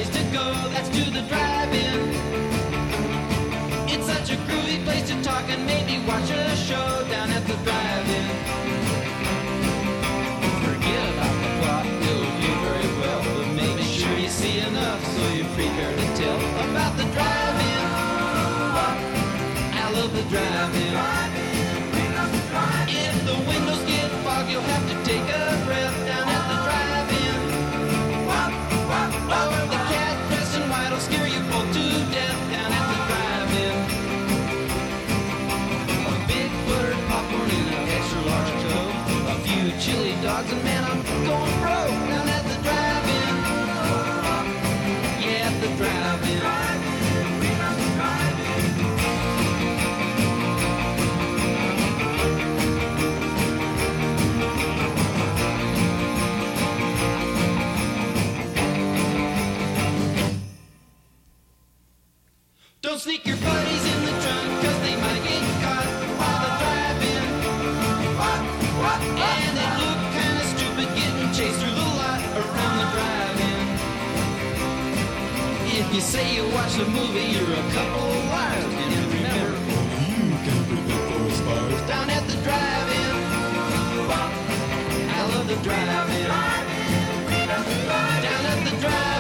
place to go, that's to the drive-in. It's such a groovy place to talk and maybe watch a show down at the drive-in. Forget about the plot, it'll do very well, but make sure you see enough so you're prepared to tell about the drive-in. I love the drive-in. If the windows get fogged, you'll have to take a breath down at the drive-in. Or the cat dressed in white will scare you both to death down at the drive-in. A big buttered popcorn in an extra large Coke, a few chili dogs, and man, I'm going broke down at the drive-in. Yeah, at the drive-in. Don't sneak your buddies in the trunk, cause they might get caught while the drive-in. And they look kinda stupid getting chased through the lot around the drive-in. If you say you watch the movie, you're a couple of liars. And remember, You can't predict those fires. down at the drive-in, I love the drive-in. Down at the drive-in.